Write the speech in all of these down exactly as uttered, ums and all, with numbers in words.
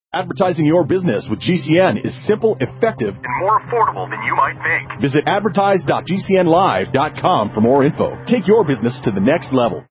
Advertising your business with G C N is simple, effective, and more affordable than you might think. Visit advertise dot g c n live dot com for more info. Take your business to the next level.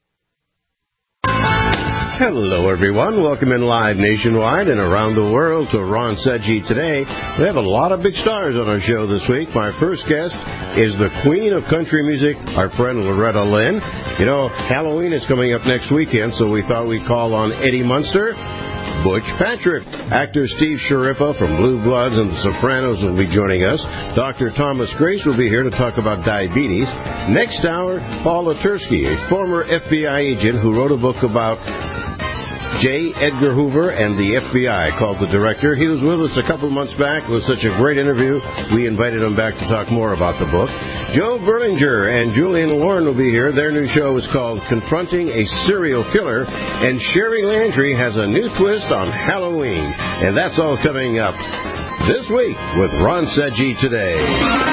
Hello, everyone. Welcome in live nationwide and around the world to Ron Seggi Today. We have a lot of big stars on our show this week. My first guest is the queen of country music, our friend Loretta Lynn. You know, Halloween is coming up next weekend, so we thought we'd call on Eddie Munster. Butch Patrick. Actor Steve Sciarippa from Blue Bloods and The Sopranos will be joining us. Doctor Thomas Grace will be here to talk about diabetes. Next hour, Paul Latursky, a former F B I agent who wrote a book about J. Edgar Hoover and the F B I called The Director. He was with us a couple months back. It was such a great interview. We invited him back to talk more about the book. Joe Berlinger and Julian Warren will be here. Their new show is called Confronting a Serial Killer. And Sherry Landry has a new twist on Halloween. And that's all coming up this week with Ron Seggi Today.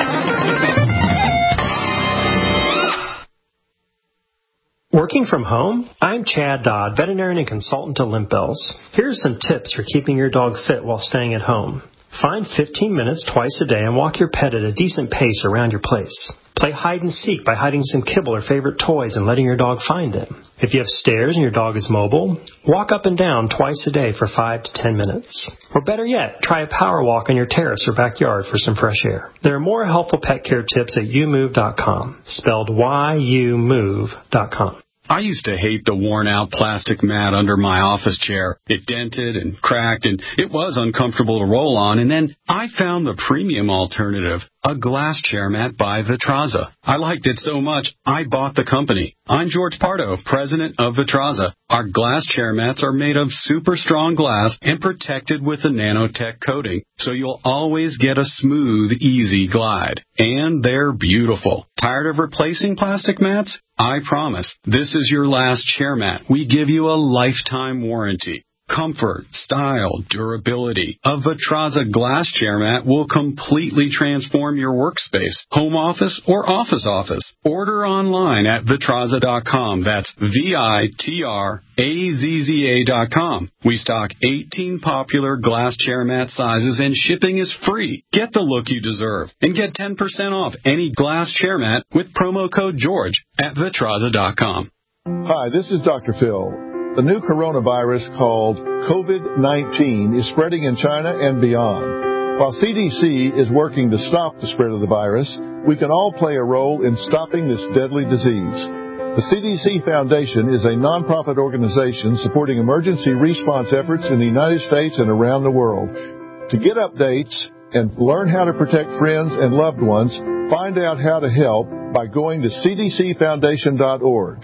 Working from home? I'm Chad Dodd, veterinarian and consultant to Limp Bells. Here are some tips for keeping your dog fit while staying at home. Find fifteen minutes twice a day and walk your pet at a decent pace around your place. Play hide and seek by hiding some kibble or favorite toys and letting your dog find them. If you have stairs and your dog is mobile, walk up and down twice a day for five to ten minutes. Or better yet, try a power walk on your terrace or backyard for some fresh air. There are more helpful pet care tips at you move dot com, spelled Y U move dot com. I used to hate the worn-out plastic mat under my office chair. It dented and cracked, and it was uncomfortable to roll on. And then I found the premium alternative, a glass chair mat by Vitraza. I liked it so much, I bought the company. I'm George Pardo, president of Vitraza. Our glass chair mats are made of super strong glass and protected with a nanotech coating, so you'll always get a smooth, easy glide. And they're beautiful. Tired of replacing plastic mats? I promise, this is your last chair mat. We give you a lifetime warranty. Comfort, style, durability. A Vitraza glass chair mat will completely transform your workspace, home office, or office office. Order online at vitraza dot com. That's V I T R A Z Z A dot com. We stock eighteen popular glass chair mat sizes, and shipping is free. Get the look you deserve and get ten percent off any glass chair mat with promo code George at vitraza dot com. Hi, this is Doctor Phil. The new coronavirus called COVID nineteen is spreading in China and beyond. While C D C is working to stop the spread of the virus, we can all play a role in stopping this deadly disease. The C D C Foundation is a nonprofit organization supporting emergency response efforts in the United States and around the world. To get updates and learn how to protect friends and loved ones, find out how to help by going to c d c foundation dot org.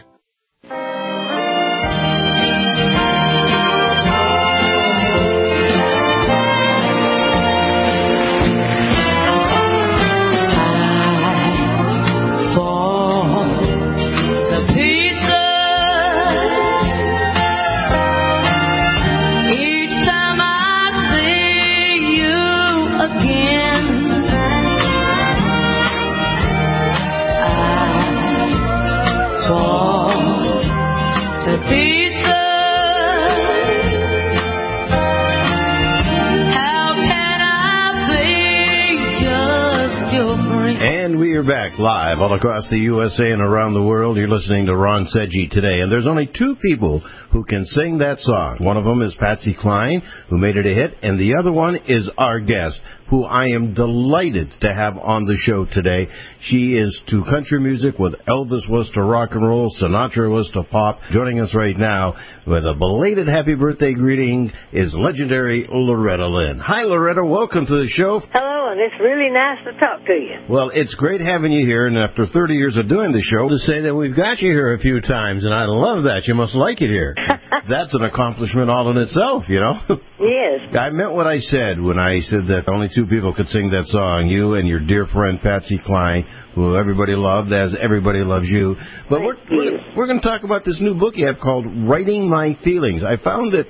And we are back live all across the U S A and around the world. You're listening to Ron Seggi Today. And there's only two people who can sing that song. One of them is Patsy Cline, who made it a hit, and the other one is our guest, who I am delighted to have on the show today. She is to country music what Elvis was to rock and roll, Sinatra was to pop. Joining us right now with a belated happy birthday greeting is legendary Loretta Lynn. Hi, Loretta. Welcome to the show. Hello, and it's really nice to talk to you. Well, it's great having you here, and after thirty years of doing the show, to say that we've got you here a few times, and I love that. You must like it here. That's an accomplishment all in itself, you know? Yes. I meant what I said when I said that only two people could sing that song, you and your dear friend Patsy Cline, who everybody loved, as everybody loves you. But Thank we're, you. we're, we're going to talk about this new book you have called Writing My Feelings. I found it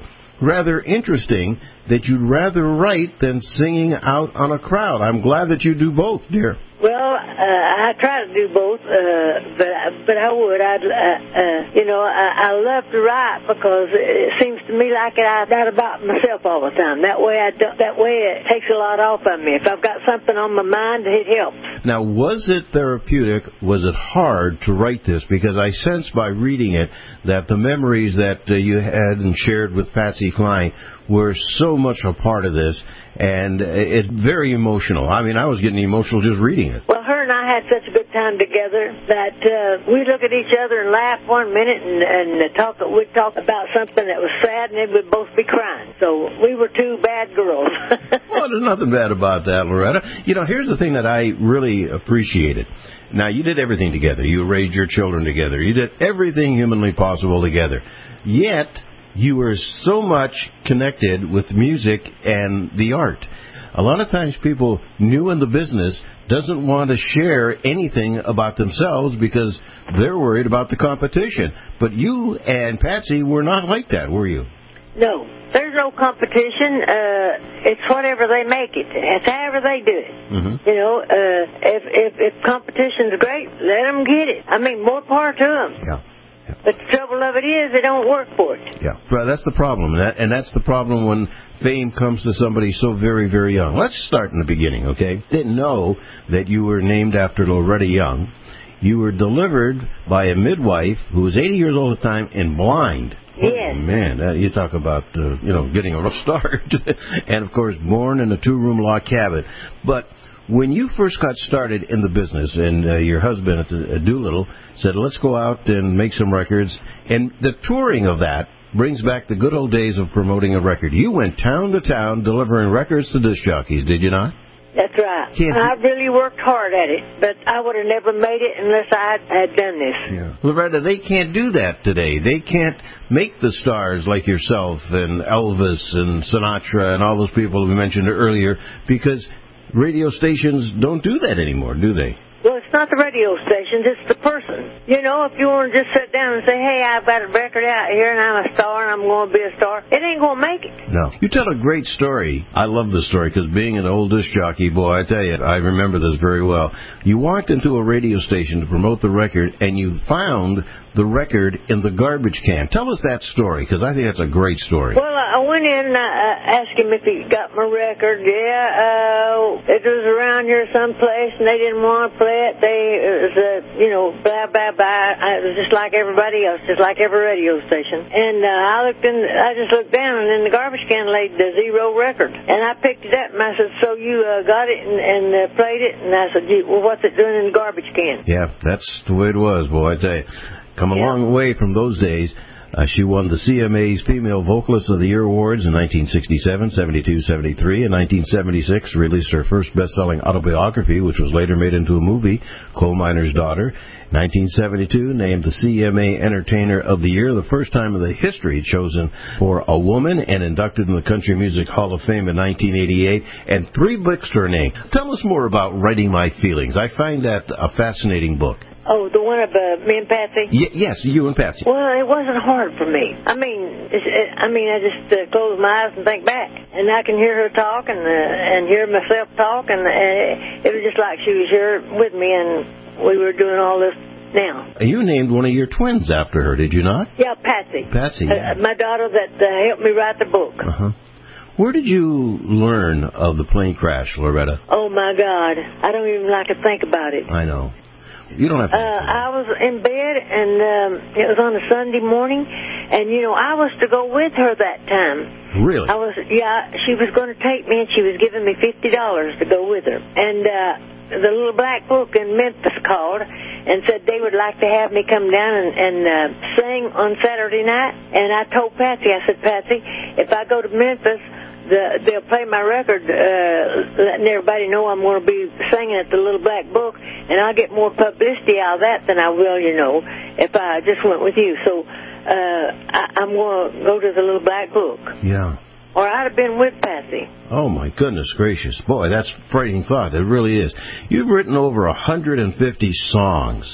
rather interesting that you'd rather write than singing out on a crowd. I'm glad that you do both, dear. Well, uh, I try to do both, uh, but but I would. I'd, uh, uh, you know, I, I love to write because it seems to me like I write about myself all the time. That way, I don't, that way it takes a lot off of me. If I've got something on my mind, it helps. Now, was it therapeutic? Was it hard to write this? Because I sense by reading it that the memories that uh, you had and shared with Patsy Cline were so much a part of this, and it's very emotional. I mean, I was getting emotional just reading it. Well, her and I had such a good time together that uh, we look at each other and laugh one minute and, and talk. We'd talk about something that was sad, and then we'd both be crying. So we were two bad girls. Well, there's nothing bad about that, Loretta. You know, here's the thing that I really appreciated. Now, you did everything together. You raised your children together. You did everything humanly possible together. Yet, you were so much connected with music and the art. A lot of times people new in the business doesn't want to share anything about themselves because they're worried about the competition. But you and Patsy were not like that, were you? No. There's no competition. Uh, it's whatever they make it. It's however they do it. Mm-hmm. You know, uh, if, if, if competition's great, let them get it. I mean, more power to them. Yeah. Yeah. But the trouble of it is they don't work for it. Yeah, well, that's the problem, and, that, and that's the problem when fame comes to somebody so very, very young. Let's start in the beginning, okay? Didn't know that you were named after Loretta Young. You were delivered by a midwife who was eighty years old at the time and blind. Yes. Oh, man, that, you talk about, uh, you know, getting a rough start. And, of course, born in a two-room log cabin. But when you first got started in the business, and uh, your husband at the, uh, Doolittle said, let's go out and make some records, and the touring of that brings back the good old days of promoting a record. You went town to town delivering records to disc jockeys, did you not? That's right. Can't I really worked hard at it, but I would have never made it unless I had done this. Yeah. Loretta, they can't do that today. They can't make the stars like yourself and Elvis and Sinatra and all those people we mentioned earlier because radio stations don't do that anymore, do they? Well, it's not the radio stations, it's the person. You know, if you want to just sit down and say, hey, I've got a record out here and I'm a star and I'm going to be a star, it ain't going to make it. No. You tell a great story. I love this story because being an old disc jockey, boy, I tell you, I remember this very well. You walked into a radio station to promote the record and you found the record in the garbage can. Tell us that story because I think that's a great story. Well, I went in and I asked him if he got my record. Yeah, uh, it was around here someplace and they didn't want to play it. They, it was, uh, you know, blah, blah, blah. It was just like everybody else, just like every radio station. And uh, I looked in, I just looked down and in the garbage can laid the Zero record. And I picked it up and I said, so you uh, got it and, and uh, played it? And I said, well, what's it doing in the garbage can? Yeah, that's the way it was, boy, I tell you. Come a yeah. long way from those days. Uh, she won the C M A's Female Vocalist of the Year awards in nineteen sixty-seven, seventy-two, seventy-three. In nineteen seventy-six, released her first best-selling autobiography, which was later made into a movie, Coal Miner's Daughter. nineteen seventy-two, named the C M A Entertainer of the Year, the first time in the history chosen for a woman, and inducted in the Country Music Hall of Fame in nineteen eighty-eight, and three books to her name. Tell us more about Writing My Feelings. I find that a fascinating book. Oh, the one of uh, me and Patsy? Y- yes, you and Patsy. Well, it wasn't hard for me. I mean, it's, it, I mean, I just uh, close my eyes and think back, and I can hear her talk and uh, and hear myself talk, and uh, it was just like she was here with me, and we were doing all this now. You named one of your twins after her, did you not? Yeah, Patsy. Patsy. Yeah. Uh, my daughter that uh, helped me write the book. Uh-huh. Where did you learn of the plane crash, Loretta? Oh, my God. I don't even like to think about it. I know. You don't have to. Uh, I was in bed, and um, it was on a Sunday morning, and, you know, I was to go with her that time. Really? I was, yeah, she was going to take me, and she was giving me fifty dollars to go with her. And uh, the Little Black Book in Memphis called and said they would like to have me come down and, and uh, sing on Saturday night. And I told Patsy, I said, Patsy, if I go to Memphis, The, they'll play my record, uh, letting everybody know I'm going to be singing at the Little Black Book, and I'll get more publicity out of that than I will, you know, if I just went with you. So uh, I, I'm going to go to the Little Black Book. Yeah. Or I'd have been with Patsy. Oh, my goodness gracious. Boy, that's a frightening thought. It really is. You've written over one hundred fifty songs.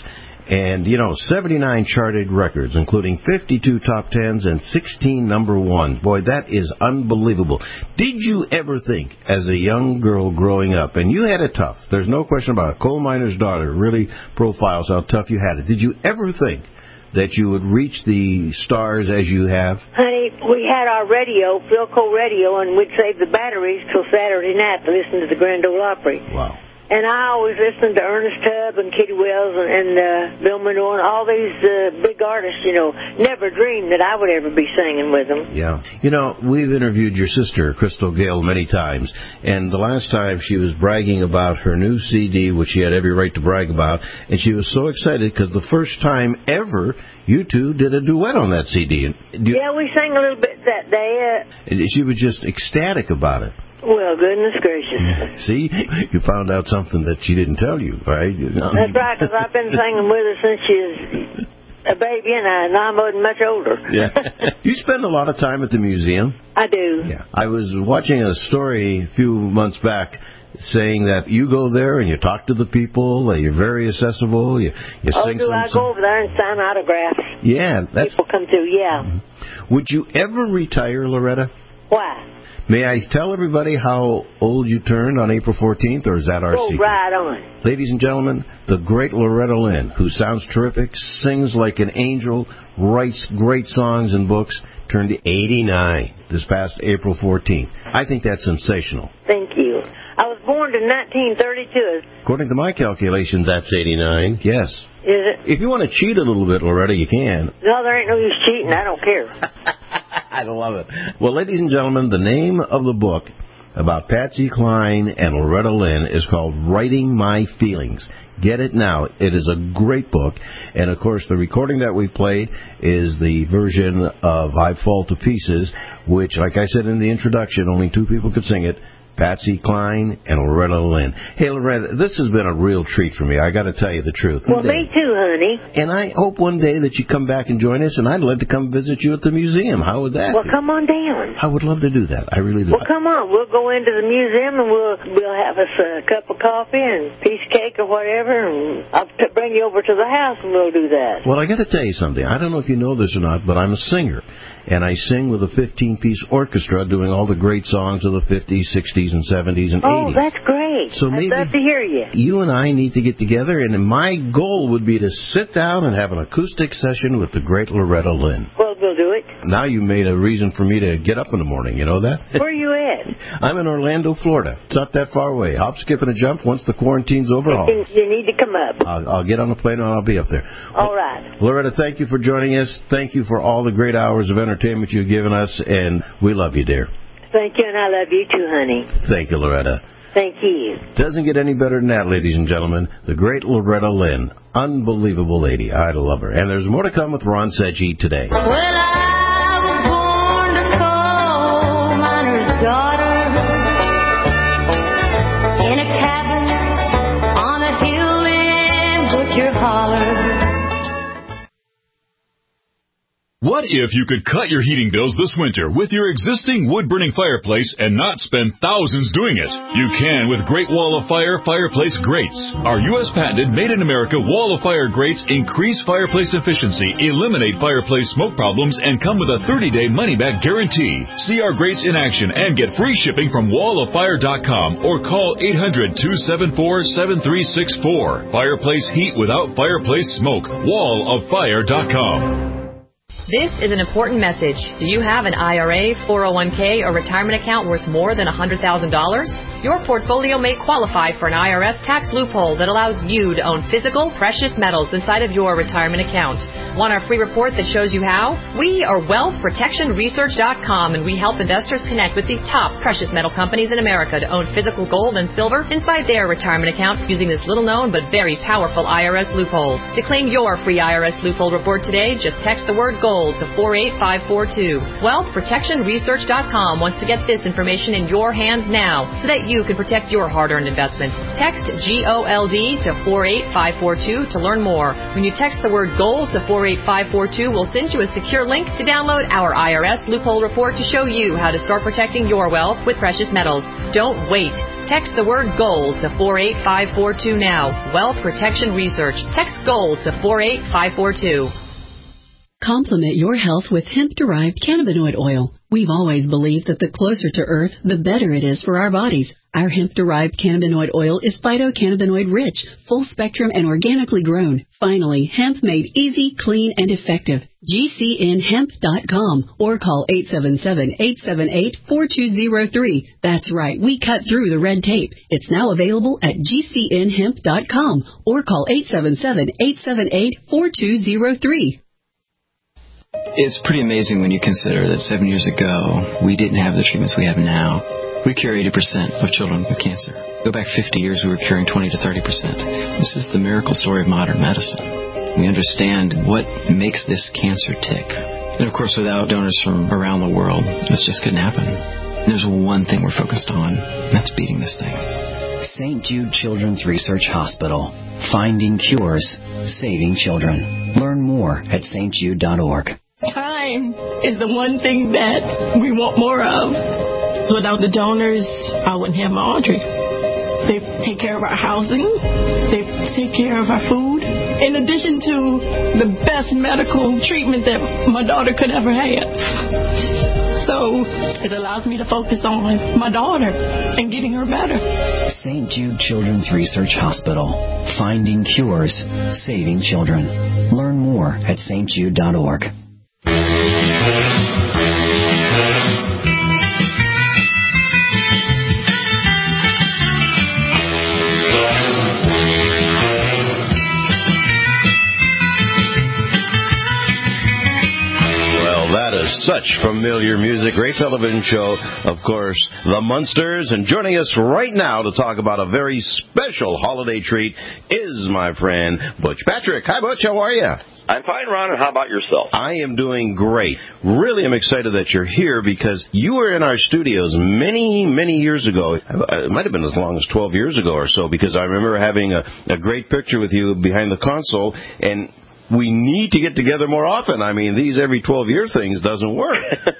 And, you know, seventy-nine charted records, including fifty-two top tens and sixteen number ones. Boy, that is unbelievable. Did you ever think, as a young girl growing up, and you had it tough, there's no question about it, coal miner's daughter really profiles how tough you had it. Did you ever think that you would reach the stars as you have? Honey, we had our radio, Philco radio, and we'd save the batteries till Saturday night to listen to the Grand Ole Opry. Wow. And I always listened to Ernest Tubb and Kitty Wells and, and uh, Bill Monroe and all these uh, big artists, you know. Never dreamed that I would ever be singing with them. Yeah. You know, we've interviewed your sister, Crystal Gayle, many times. And the last time she was bragging about her new C D, which she had every right to brag about. And she was so excited because the first time ever you two did a duet on that C D. You, yeah, we sang a little bit that day. Uh, she was just ecstatic about it. Well, goodness gracious. See, you found out something that she didn't tell you, right? That's right, because I've been singing with her since she was a baby, and I, now I'm much older. Yeah. You spend a lot of time at the museum. I do. Yeah. I was watching a story a few months back saying that you go there and you talk to the people, you're very accessible, you, you oh, sing do some... I go over there and sign autographs? Yeah. That's... People come through, yeah. Would you ever retire, Loretta? Why? May I tell everybody how old you turned on April fourteenth, or is that our Go secret? right on. Ladies and gentlemen, the great Loretta Lynn, who sounds terrific, sings like an angel, writes great songs and books, turned eighty-nine this past April fourteenth. I think that's sensational. Thank you. I was born in nineteen thirty-two. According to my calculations, that's eighty-nine, yes. Is it? If you want to cheat a little bit, Loretta, you can. No, there ain't no use cheating. I don't care. I love it. Well, ladies and gentlemen, the name of the book about Patsy Cline and Loretta Lynn is called Writing My Feelings. Get it now. It is a great book. And, of course, the recording that we played is the version of I Fall to Pieces, which, like I said in the introduction, only two people could sing it. Patsy Cline and Loretta Lynn. Hey, Loretta, this has been a real treat for me. I got to tell you the truth. Well, me too, honey. And I hope one day that you come back and join us, and I'd love to come visit you at the museum. How would that Well, be? come on down. I would love to do that. I really do. Well, come on. We'll go into the museum, and we'll we'll have us a cup of coffee and a piece of cake or whatever, and I'll t- bring you over to the house, and we'll do that. Well, I got to tell you something. I don't know if you know this or not, but I'm a singer. And I sing with a fifteen-piece orchestra doing all the great songs of the fifties, sixties, and seventies, and Oh, eighties. that's great. So I'd maybe love to hear you. You and I need to get together, and my goal would be to sit down and have an acoustic session with the great Loretta Lynn. Well, we'll do it. Now you made a reason for me to get up in the morning. You know that? Where are you at? I'm in Orlando, Florida. It's not that far away. Hop, skip, and a jump. Once the quarantine's over, I'll, You, you need to come up. I'll, I'll get on the plane and I'll be up there. All right. Loretta, thank you for joining us. Thank you for all the great hours of entertainment you've given us, and we love you, dear. Thank you, and I love you too, honey. Thank you, Loretta. Thank you. Doesn't get any better than that, ladies and gentlemen. The great Loretta Lynn. Unbelievable lady. I love her. And there's more to come with Ron Sedgey today. Well, I was born a coal miner's daughter in a cabin on a hill in Butcher Holler. What if you could cut your heating bills this winter with your existing wood-burning fireplace and not spend thousands doing it? You can with Great Wall of Fire Fireplace Grates. Our U S patented made-in-America Wall of Fire grates increase fireplace efficiency, eliminate fireplace smoke problems, and come with a thirty-day money-back guarantee. See our grates in action and get free shipping from wall of fire dot com or call eight hundred, two seven four, seven three six four. Fireplace heat without fireplace smoke. wall of fire dot com. This is an important message. Do you have an I R A, four oh one k, or retirement account worth more than one hundred thousand dollars? Your portfolio may qualify for an I R S tax loophole that allows you to own physical, precious metals inside of your retirement account. Want our free report that shows you how? We are wealth protection research dot com, and we help investors connect with the top precious metal companies in America to own physical gold and silver inside their retirement account using this little-known but very powerful I R S loophole. To claim your free I R S loophole report today, just text the word gold to four eight five four two. wealth protection research dot com wants to get this information in your hands now so that you can protect your hard-earned investments. Text G O L D to four eight five four two to learn more. When you text the word gold to four eight five four two, we'll send you a secure link to download our I R S loophole report to show you how to start protecting your wealth with precious metals. Don't wait. Text the word GOLD to four eight five four two now. Wealth Protection Research. Text GOLD to four eight five four two. Complement your health with hemp-derived cannabinoid oil. We've always believed that the closer to Earth, the better it is for our bodies. Our hemp-derived cannabinoid oil is phytocannabinoid-rich, full-spectrum, and organically grown. Finally, hemp made easy, clean, and effective. G C N hemp dot com or call eight seven seven, eight seven eight, four two zero three. That's right, we cut through the red tape. It's now available at G C N hemp dot com or call eight seven seven, eight seven eight, four two zero three. It's pretty amazing when you consider that seven years ago, we didn't have the treatments we have now. We cure eighty percent of children with cancer. Go back fifty years, we were curing twenty to thirty percent. This is the miracle story of modern medicine. We understand what makes this cancer tick. And of course, without donors from around the world, this just couldn't happen. And there's one thing we're focused on, and that's beating this thing. Saint Jude Children's Research Hospital. Finding cures, saving children. Learn more at S T jude dot org. Time is the one thing that we want more of. Without the donors, I wouldn't have my Audrey. They take care of our housing. They take care of our food. In addition to the best medical treatment that my daughter could ever have. So it allows me to focus on my daughter and getting her better. Saint Jude Children's Research Hospital. Finding cures, saving children. Learn more at S T jude dot org. Such familiar music. Great television show, of course, The Munsters. And joining us right now to talk about a very special holiday treat is my friend Butch Patrick. Hi, Butch. How are you? I'm fine, Ron, and how about yourself? I am doing great. Really am excited that you're here because you were in our studios many, many years ago. It might have been as long as twelve years ago or so, because I remember having a, a great picture with you behind the console, and we need to get together more often. I mean, these every twelve-year things doesn't work.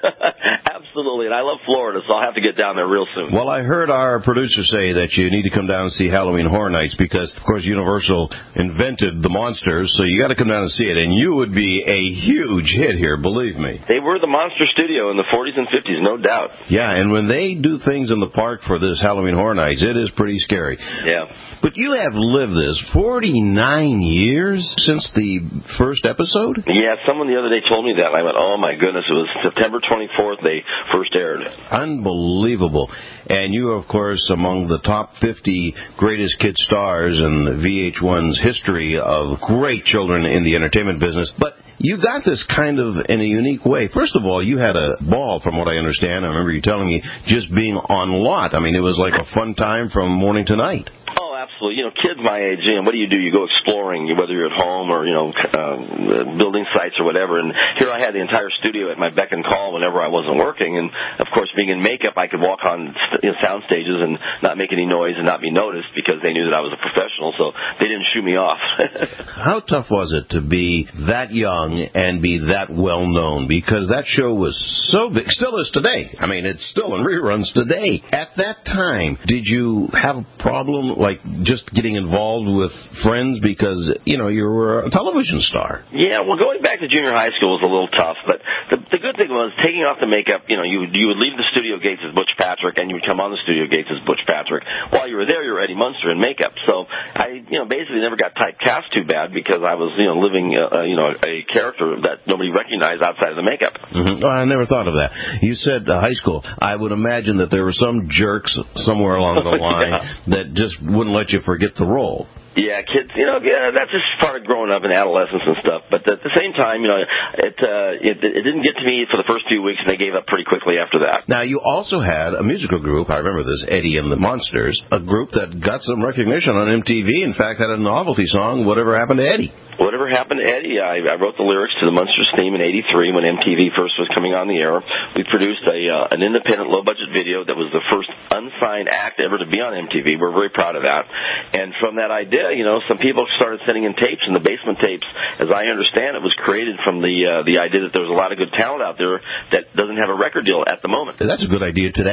Absolutely, and I love Florida, so I'll have to get down there real soon. Well, I heard our producer say that you need to come down and see Halloween Horror Nights because, of course, Universal invented the monsters, so you got to come down and see it, and you would be a huge hit here, believe me. They were the monster studio in the forties and fifties, no doubt. Yeah, and when they do things in the park for this Halloween Horror Nights, it is pretty scary. Yeah. But you have lived this forty-nine years since the first episode? Yeah, someone the other day told me that, and I went, oh, my goodness, it was September twenty-fourth they first aired. Unbelievable. And you, of course, among the top fifty greatest kid stars in V H one's history of great children in the entertainment business. But you got this kind of in a unique way. First of all, you had a ball, from what I understand. I remember you telling me, just being on lot. I mean, it was like a fun time from morning to night. Oh, absolutely. You know, kids my age, you know, what do you do? You go exploring, whether you're at home or, you know, um, building sites or whatever. And here I had the entire studio at my beck and call whenever I wasn't working. And, of course, being in makeup, I could walk on you know, sound stages and not make any noise and not be noticed because they knew that I was a professional, so they didn't shoo me off. How tough was it to be that young and be that well-known? Because that show was so big, still is today. I mean, it's still in reruns today. At that time, did you have a problem, like, just getting involved with friends because, you know, you were a television star? Yeah, well, going back to junior high school was a little tough, but the, the good thing was taking off the makeup, you know, you, you would leave the studio gates as Butch Patrick, and you would come on the studio gates as Butch Patrick. While you were there, you were Eddie Munster in makeup. So I, you know, basically never got typecast too bad because I was, you know, living, uh, you know, a character that nobody recognized outside of the makeup. Mm-hmm. Well, I never thought of that. You said uh, high school. I would imagine that there were some jerks somewhere along the line yeah. that just wouldn't let you forget the role. Yeah, kids, you know, yeah, that's just part of growing up in adolescence and stuff. But at the same time, you know, it, uh, it it didn't get to me for the first few weeks, and they gave up pretty quickly after that. Now, you also had a musical group, I remember this, Eddie and the Monsters, a group that got some recognition on M T V. In fact, had a novelty song, Whatever Happened to Eddie. Whatever Happened to Eddie, I, I wrote the lyrics to the Munsters theme in eighty-three when M T V first was coming on the air. We produced a uh, an independent, low-budget video that was the first unsigned act ever to be on M T V. We're very proud of that. And from that idea, you know, some people started sending in tapes, and the basement tapes, as I understand it, was created from the uh, the idea that there was a lot of good talent out there that doesn't have a record deal at the moment. That's a good idea today.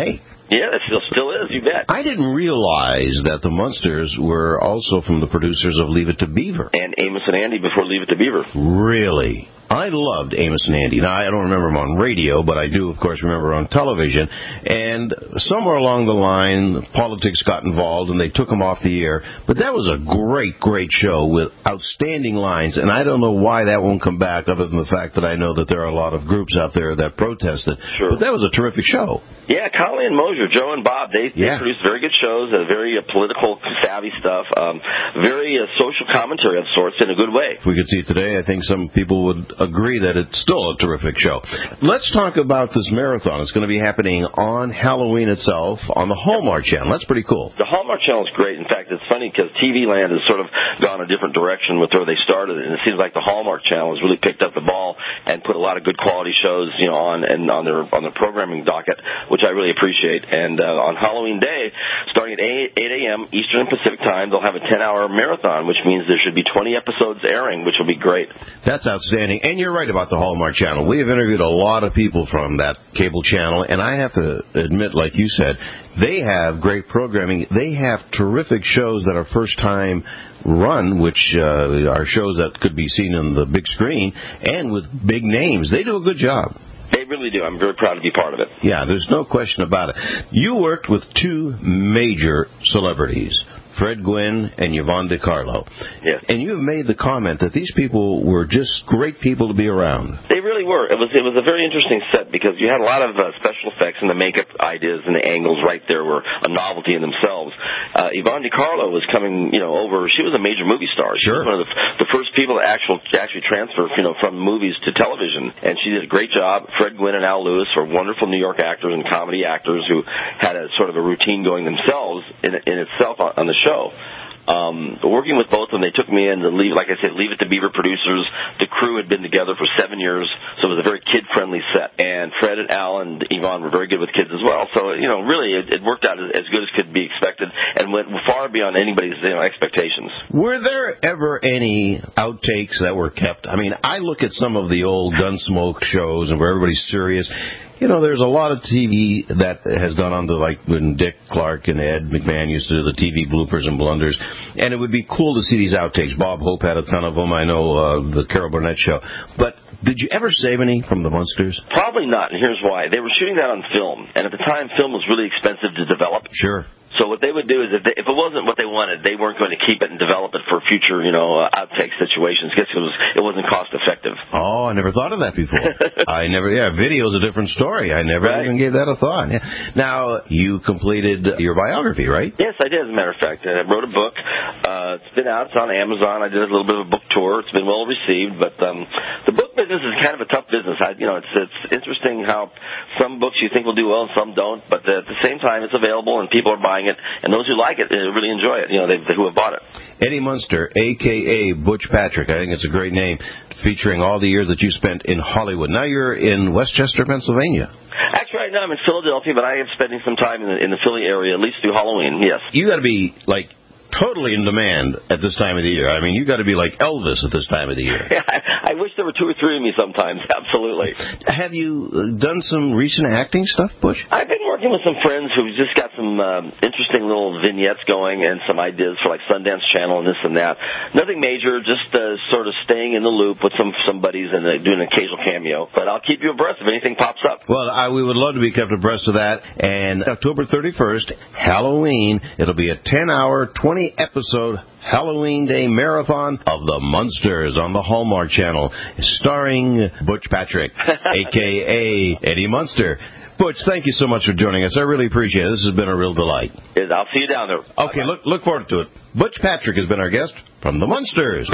Yeah, it still, still is, you bet. I didn't realize that the Munsters were also from the producers of Leave It to Beaver. And Amos and Andy before Leave It to Beaver. Really? I loved Amos and Andy. Now, I don't remember them on radio, but I do, of course, remember on television. And somewhere along the line, politics got involved, and they took them off the air. But that was a great, great show with outstanding lines. And I don't know why that won't come back, other than the fact that I know that there are a lot of groups out there that protested. Sure. But that was a terrific show. Yeah, Collie and Mosier, Joe and Bob, they, yeah. they produced very good shows, uh, very uh, political, savvy stuff, um, very uh, social commentary of sorts in a good way. If we could see it today, I think some people would agree that it's still a terrific show. Let's talk about this marathon. It's going to be happening on Halloween itself on the Hallmark Channel. That's pretty cool. The Hallmark Channel is great. In fact, it's funny because T V Land has sort of gone a different direction with where they started, and it seems like the Hallmark Channel has really picked up the ball and put a lot of good quality shows, you know, on and on their on their programming docket, which I really appreciate. And uh, on Halloween Day, starting at eight a.m. Eastern and Pacific time, they'll have a ten-hour marathon, which means there should be twenty episodes airing, which will be great. That's outstanding. And you're right about the Hallmark Channel. We have interviewed a lot of people from that cable channel, and I have to admit, like you said, they have great programming. They have terrific shows that are first-time run, which uh, are shows that could be seen on the big screen, and with big names. They do a good job. They really do. I'm very proud to be part of it. Yeah, there's no question about it. You worked with two major celebrities, Fred Gwynne and Yvonne DiCarlo. Yes. And you have made the comment that these people were just great people to be around. They really were. It was it was a very interesting set because you had a lot of uh, special effects and the makeup ideas and the angles right there were a novelty in themselves. Uh, Yvonne DiCarlo was coming, you know, over. She was a major movie star. She sure. was one of the, the first people to actual, to actually transfer, you know, from movies to television, and she did a great job. Fred Gwynne and Al Lewis were wonderful New York actors and comedy actors who had a sort of a routine going themselves in, in itself on, on the show. Um, working with both of them, they took me in to leave, like I said, Leave It to Beaver producers. The crew had been together for seven years, so it was a very kid-friendly set. And Fred and Al and Yvonne were very good with kids as well. So, you know, really, it, it worked out as good as could be expected and went far beyond anybody's, you know, expectations. Were there ever any outtakes that were kept? I mean, I look at some of the old Gunsmoke shows and where everybody's serious. You know, there's a lot of T V that has gone on to, like, when Dick Clark and Ed McMahon used to do the T V bloopers and blunders, and it would be cool to see these outtakes. Bob Hope had a ton of them. I know uh, the Carol Burnett show. But did you ever save any from the Munsters? Probably not, and here's why. They were shooting that on film, and at the time, film was really expensive to develop. Sure. So what they would do is if, they, if it wasn't what they wanted, they weren't going to keep it and develop it for future, you know, uh, outtake situations because it, was, it wasn't cost effective. Oh, I never thought of that before. I never, yeah, video's a different story. I never right. even gave that a thought. Yeah. Now, you completed your biography, right? Yes, I did, as a matter of fact. I wrote a book. Uh, it's been out. It's on Amazon. I did a little bit of a book tour. It's been well received, but um, the book business is kind of a tough business. I, you know, it's it's interesting how some books you think will do well and some don't, but at the same time, it's available and people are buying it, and those who like it really enjoy it, you know, they, who have bought it. Eddie Munster, a k a. Butch Patrick. I think it's a great name, featuring all the years that you spent in Hollywood. Now you're in Westchester, Pennsylvania. Actually, right now I'm in Philadelphia, but I am spending some time in the, in the Philly area, at least through Halloween, yes. You got to be, like, totally in demand at this time of the year. I mean, you got to be like Elvis at this time of the year. Yeah, I, I wish there were two or three of me sometimes, absolutely. Have you done some recent acting stuff, Butch? I've been working with some friends who've just got some um, interesting little vignettes going and some ideas for like Sundance Channel and this and that. Nothing major, just uh, sort of staying in the loop with some, some buddies and uh, doing an occasional cameo. But I'll keep you abreast if anything pops up. Well, I, we would love to be kept abreast of that. And October thirty-first, Halloween, it'll be a ten-hour, twenty-episode Halloween Day Marathon of the Munsters on the Hallmark Channel, starring Butch Patrick, a k a. Eddie Munster. Butch, thank you so much for joining us. I really appreciate it. This has been a real delight. I'll see you down there. Okay, look, look forward to it. Butch Patrick has been our guest from the Munsters.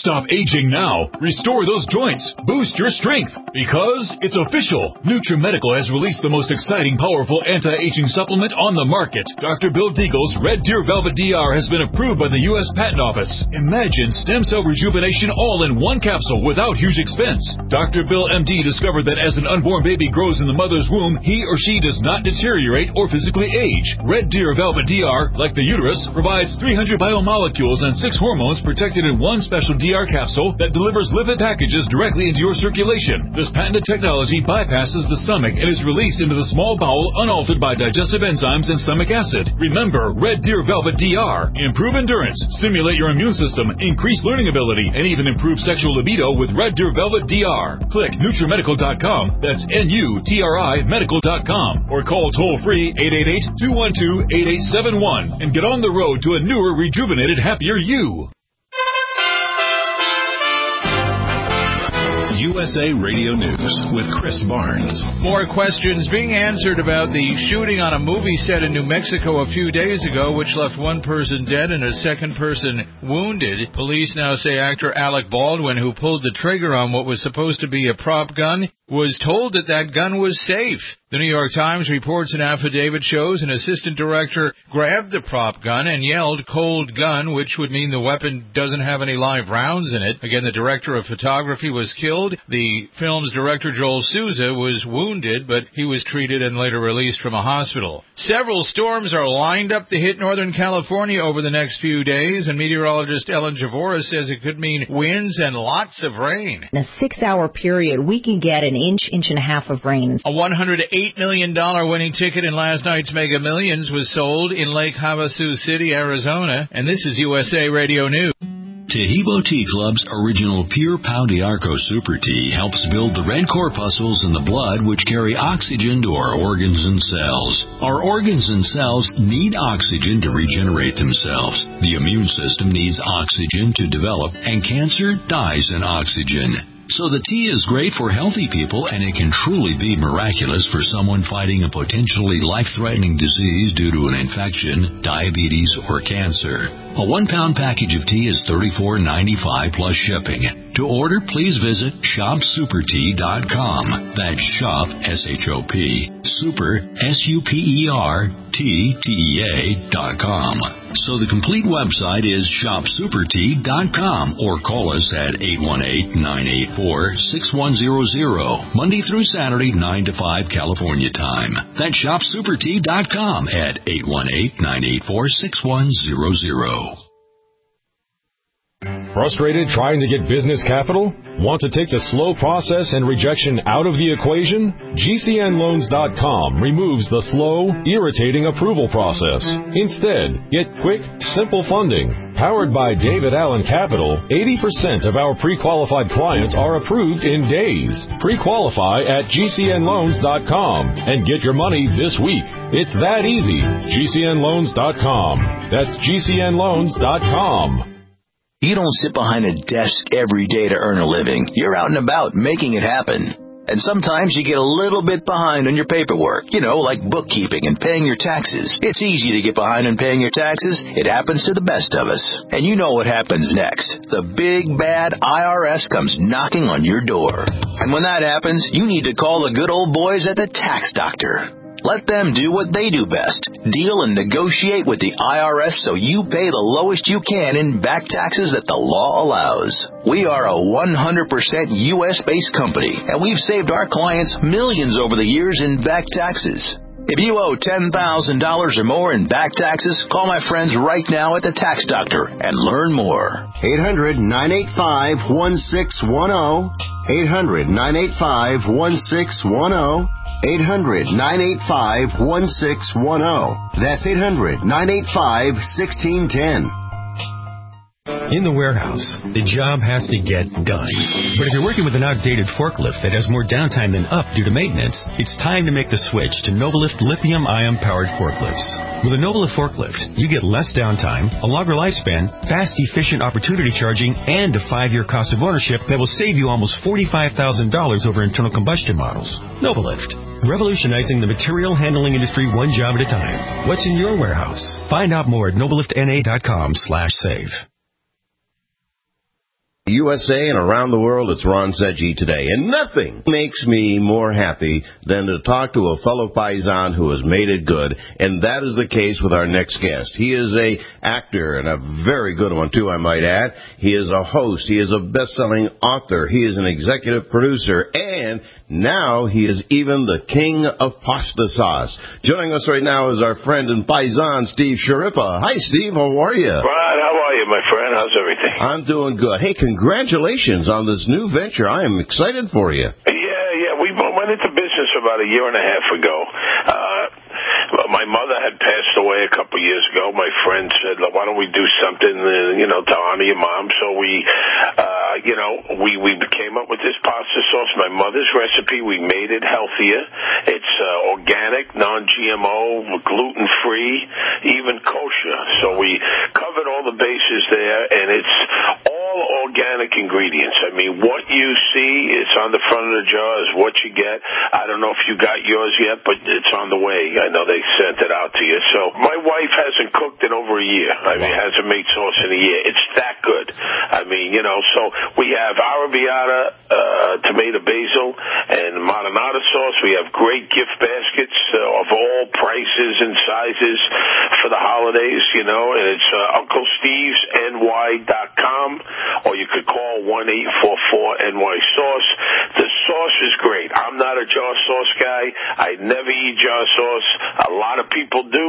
Stop aging now. Restore those joints. Boost your strength. Because it's official. NutriMedical has released the most exciting, powerful anti-aging supplement on the market. Doctor Bill Deagle's Red Deer Velvet D R has been approved by the U S Patent Office. Imagine stem cell rejuvenation all in one capsule without huge expense. Doctor Bill M D discovered that as an unborn baby grows in the mother's womb, he or she does not deteriorate or physically age. Red Deer Velvet D R, like the uterus, provides three hundred biomolecules and six hormones protected in one special D R capsule that delivers lipid packages directly into your circulation. This patented technology bypasses the stomach and is released into the small bowel unaltered by digestive enzymes and stomach acid. Remember, Red Deer Velvet D R. Improve endurance, stimulate your immune system, increase learning ability, and even improve sexual libido with Red Deer Velvet D R. Click NutriMedical dot com, that's N U T R I medical dot com, or call toll-free eight eight eight, two one two, eight eight seven one and get on the road to a newer, rejuvenated, happier you. U S A Radio News with Chris Barnes. More questions being answered about the shooting on a movie set in New Mexico a few days ago, which left one person dead and a second person wounded. Police now say actor Alec Baldwin, who pulled the trigger on what was supposed to be a prop gun, was told that that gun was safe. The New York Times reports an affidavit shows an assistant director grabbed the prop gun and yelled "cold gun," which would mean the weapon doesn't have any live rounds in it. Again, the director of photography was killed. The film's director, Joel Souza, was wounded, but he was treated and later released from a hospital. Several storms are lined up to hit Northern California over the next few days, and meteorologist Ellen Javora says it could mean winds and lots of rain. In a six-hour period, we can get an inch, inch and a half of rain. A one hundred eight million dollars winning ticket in last night's Mega Millions was sold in Lake Havasu City, Arizona, and this is U S A Radio News. Tahibo Tea Club's original Pure Pau d'Arco Super Tea helps build the red corpuscles in the blood which carry oxygen to our organs and cells. Our organs and cells need oxygen to regenerate themselves. The immune system needs oxygen to develop, and cancer dies in oxygen. So the tea is great for healthy people, and it can truly be miraculous for someone fighting a potentially life-threatening disease due to an infection, diabetes, or cancer. A one-pound package of tea is thirty-four ninety-five plus shipping. To order, please visit shop super tea dot com. That's shop, S H O P, super, S U P E R, T, T E A dot com. So the complete website is shop super tea dot com, or call us at eight one eight, nine eight four, six one zero zero, Monday through Saturday, nine to five California time. That's shop super tea dot com at eight one eight, nine eight four, six one zero zero. Frustrated trying to get business capital? Want to take the slow process and rejection out of the equation? G C N loans dot com removes the slow, irritating approval process. Instead, get quick, simple funding. Powered by David Allen Capital, eighty percent of our pre-qualified clients are approved in days. Pre-qualify at G C N loans dot com and get your money this week. It's that easy. G C N loans dot com. That's G C N loans dot com. You don't sit behind a desk every day to earn a living. You're out and about making it happen. And sometimes you get a little bit behind on your paperwork, you know, like bookkeeping and paying your taxes. It's easy to get behind on paying your taxes. It happens to the best of us. And you know what happens next. The big, bad I R S comes knocking on your door. And when that happens, you need to call the good old boys at the Tax Doctor. Let them do what they do best. Deal and negotiate with the I R S so you pay the lowest you can in back taxes that the law allows. We are a one hundred percent U S-based company, and we've saved our clients millions over the years in back taxes. If you owe ten thousand dollars or more in back taxes, call my friends right now at the Tax Doctor and learn more. eight hundred, nine eight five, one six one zero. eight hundred, nine eight five, one six one zero. eight hundred, nine eight five, one six one zero. That's eight hundred, nine eight five, one six one zero. In the warehouse, the job has to get done. But if you're working with an outdated forklift that has more downtime than up due to maintenance, it's time to make the switch to Novalift lithium-ion powered forklifts. With a Novalift forklift, you get less downtime, a longer lifespan, fast, efficient opportunity charging, and a five-year cost of ownership that will save you almost forty-five thousand dollars over internal combustion models. Novalift. Revolutionizing the material handling industry one job at a time. What's in your warehouse? Find out more at novalift N A dot com slash save. U S A and around the world, it's Ron Seggi today. And nothing makes me more happy than to talk to a fellow paisan who has made it good, and that is the case with our next guest. He is a actor, and a very good one, too, I might add. He is a host. He is a best-selling author. He is an executive producer, and now he is even the king of pasta sauce. Joining us right now is our friend and paisan, Steve Schirripa. Hi, Steve. How are you? Ron, how are you, my friend? How's everything? I'm doing good. Hey, congratulations on this new venture. I am excited for you. Yeah, yeah. We went into business about a year and a half ago. Uh, my mother had passed away a couple of years ago. My friend said, why don't we do something, uh, you know, to honor your mom? So we, uh, you know, we, we came up with this pasta sauce, my mother's recipe. We made it healthier. It's uh, organic, non-G M O, gluten-free, even kosher. So we covered all the bases there, and it's all organic ingredients. I mean, what you see, it's on the front of the jar is what you get. I don't know if you got yours yet, but it's on the way. I know they sent it out to you. So my wife hasn't cooked in over a year. I mean, hasn't made sauce in a year. It's that good. I mean, you know, so we have arrabbiata, uh, tomato basil, and marinara sauce. We have great gift baskets uh, of all prices and sizes for the holidays, you know, and it's uh, Uncle Steve's N Y dot com, or you could call one eight four four N Y sauce. The sauce is great. I'm not a jar sauce guy. I never eat jar sauce. A lot of people do.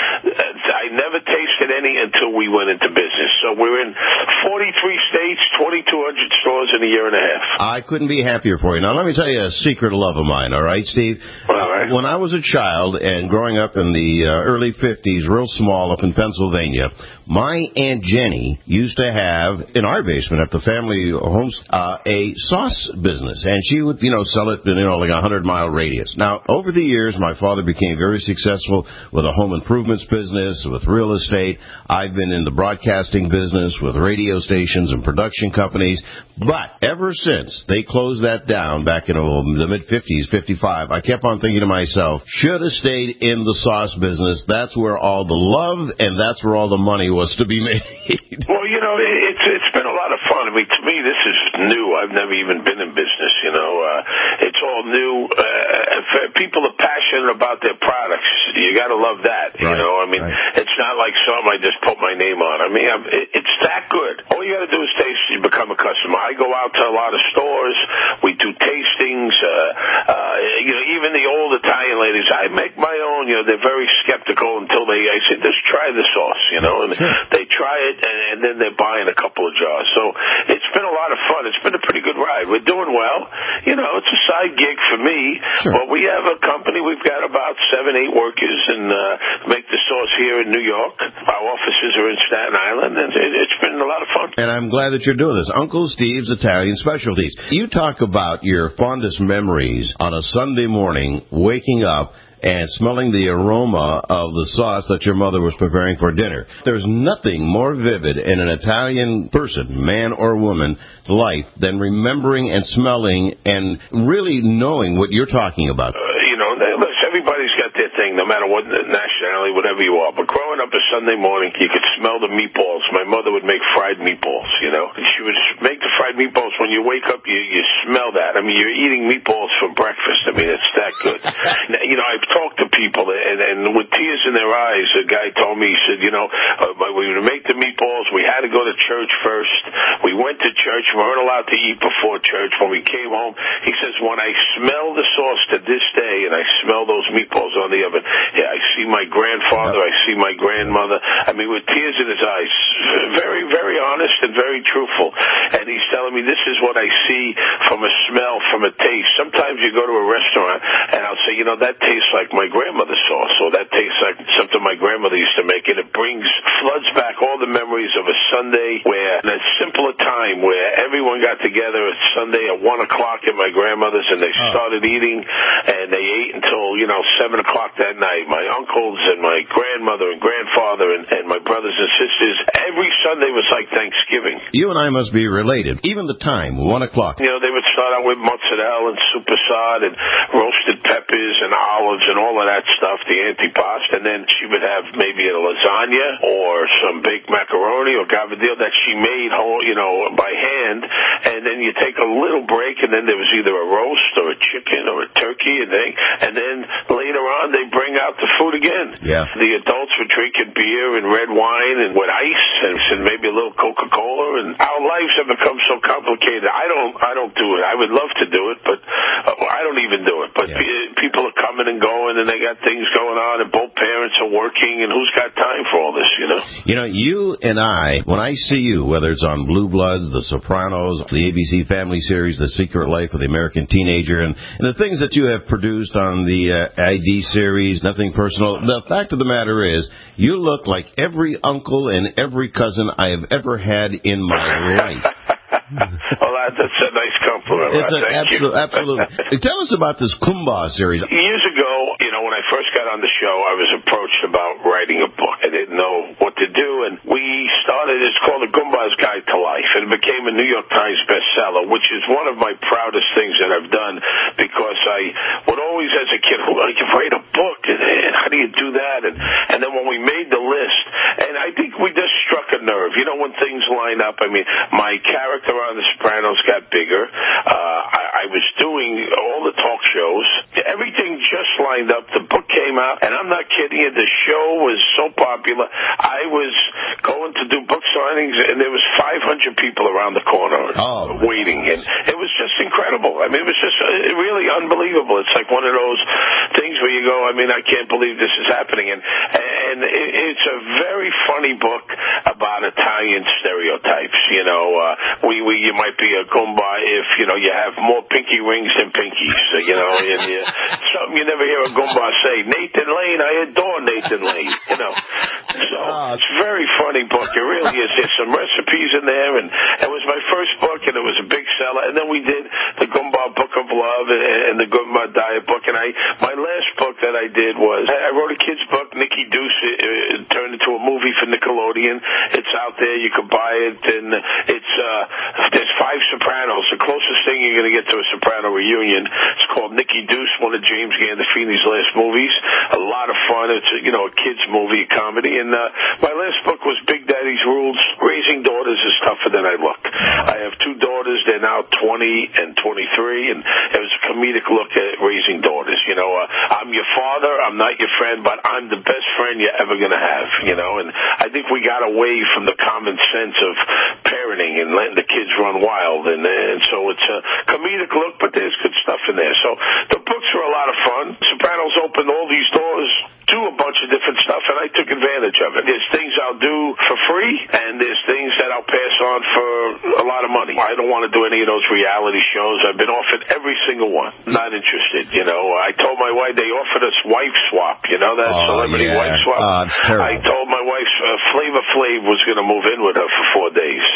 I never tasted any until we went into business. So we're in forty-three states, twenty-two hundred stores in a year and a half. I couldn't be happier for you. Now, let me tell you a secret of love of mine, all right, Steve? All right. When I was a child and growing up in the uh, early fifties, real small up in Pennsylvania, my Aunt Jenny used to have, in our basement at the family homes, uh, a sauce business. And she would, you know, sell it in, you know, like a hundred-mile radius. Now, over the years, my father became very successful with a home improvements business, with real estate. I've been in the broadcasting business with radio stations and production companies. But ever since they closed that down back in oh, the mid-fifties, fifty-five, I kept on thinking to myself, should have stayed in the sauce business. That's where all the love and that's where all the money was to be made. Well, you know, it's it's been a lot of fun. I mean, to me, this is new. I've never even been in business, you know. Uh, it's all new. Uh, people are passionate about their products. You got to love that, you right, know. I mean, right. It's not like something I just put my name on. I mean, I'm, it, it's that good. All you got to do is taste it, become a customer. I go out to a lot of stores. We do tastings. Uh, uh, you know, even the old Italian ladies, I make my own. You know, they're very skeptical until they, I said, just try the sauce, you know. And sure. They try it, and, and then they're buying a couple of jars. So it's been a lot of fun. It's been a pretty good ride. We're doing well. You know, it's a side gig for me. Sure. But we have a company. We've got about seven, eight workers, and uh, make the sauce here in New York. Our offices are in Staten Island, and it, it's been a lot of fun. And I'm glad that you're doing this. Uncle Steve's Italian Specialties. You talk about your fondest memories on a Sunday morning, waking up and smelling the aroma of the sauce that your mother was preparing for dinner. There's nothing more vivid in an Italian person, man or woman, life than remembering and smelling and really knowing what you're talking about. Uh, you know, listen, everybody's got their thing, no matter what nationality, whatever you are. But growing up a Sunday morning, you could smell the meatballs. My mother would make fried meatballs, you know. She would make the fried meatballs. When you wake up, you, you smell that. I mean, you're eating meatballs for breakfast. I mean, it's that good. Now, you know, I've talked to people, and, and with tears in their eyes, a guy told me, he said, you know, uh, we would make the meatballs. We had to go to church first. We went to church. We weren't allowed to eat before church. When we came home, he says, when I smell the sauce to this day, and I smell those meatballs on the oven, yeah, I see my grandfather, I see my grandmother. I mean, with tears in his eyes, very, very honest and very truthful. And he's telling me, this is what I see from a smell, from a taste. Sometimes you go to a restaurant, and I'll say, you know, that tastes like my grandmother's sauce, or that tastes like something my grandmother used to make, and it brings, floods back all the memories of a Sunday where, in a simpler time, where everyone got together at Sunday at one o'clock at my grandmother's, and they started eating, and and they ate until, you know, seven o'clock that night. My uncles and my grandmother and grandfather and, and my brothers and sisters, every Sunday was like Thanksgiving. You and I must be related. Even the time, one o'clock. You know, they would start out with mozzarella and supersad and roasted peppers and olives and all of that stuff, the antipasto, and then she would have maybe a lasagna or some baked macaroni or gavadil that she made whole, you know, by hand, and then you take a little break, and then there was either a roast or a chicken or a turkey, and then, and then later on they bring out the food again. Yeah. The adults were drinking beer and red wine and with ice and, and maybe a little Coca-Cola, and our lives have become so complicated. I don't, I don't do it. I would love to do it, but uh, I don't even do it. But yeah. pe- people are coming and going, and they got things going on, and both parents are working, and who's got time for all this, you know? You know, you and I, when I see you, whether it's on Blue Bloods, The Sopranos, the A B C Family Series, The Secret Life of the American Teenager, and, and the things that you have produced on the uh, I D series, Nothing Personal, the fact of the matter is, you look like every uncle and every cousin I have ever had in my life. Well, that's a nice compliment. It's Right? an absolute, absolutely. Tell us about this Kumbah series. Years ago, you know, when I first got on the show, I was approached about writing a book. I didn't know what to do, and we started, it's called The Goombah's Guide to Life, and it became a New York Times bestseller, which is one of my proudest things that I've done, because I would always, as a kid, well, you write a book, and, and how do you do that? And, and then when we made the list, and I think we just struck a nerve. You know, when things line up, I mean, my character on The Sopranos got bigger. Uh, I, I was doing all the talk shows. Everything just lined up. The book came out, and I'm not kidding you. The show was so popular. I was going to do book signings, and there was five hundred people around the corner oh. waiting, and it was just incredible. I mean, it was just uh, really unbelievable. It's like one of those things where you go, I mean, I can't believe this is happening, and and it, it's a very funny book about Italian stereotypes. You know, uh, we we you might be a Goombah if you know you have more pinky rings than pinkies. Uh, you know, and you, something you never hear a Goombah say. Nathan Lane, I adore Nathan Lane. You know, so it's a very funny book. It really is. There's some recipes in there, and it was my first book, and it was a big seller. And then we did the Goombah Book of Love and, and the Goombah Diet Book. And I, my last book that I did was I wrote a kid's book, Nicky Deuce. It, it turned into a movie for Nickelodeon. It's out there. You can buy it, and it's uh, there's five Sopranos. The closest thing you're going to get to a Soprano reunion. It's called Nicky Deuce, one of James Gandolfini's last movies. A lot of fun. It's a, you know a kid's movie, a comedy. And uh, my last book was Big Daddy's Rules. Raising daughters is tougher than I look. I have two daughters. They're now twenty and twenty-three, and it was a comedic look at raising daughters. You know, uh, I'm your father. I'm not your friend, but I'm the best friend you're ever going to have. You know, and I think we got away from the common sense of parenting and letting the kids run wild, and, and so it's a comedic look, but there's good stuff in there. So the books were a lot of fun. Sopranos opened all these doors to a bunch of different stuff, and I took advantage of it. There's things I'll do for free, and there's things that I'll pass on for a lot of money. I don't want to do any of those reality shows. I've been offered every single one. Not interested, you know. I told my wife, they offered us Wife Swap, you know, that oh, celebrity yeah. wife swap. Oh, it's terrible. I told my wife uh, Flavor Flav was going to move in with her for four days.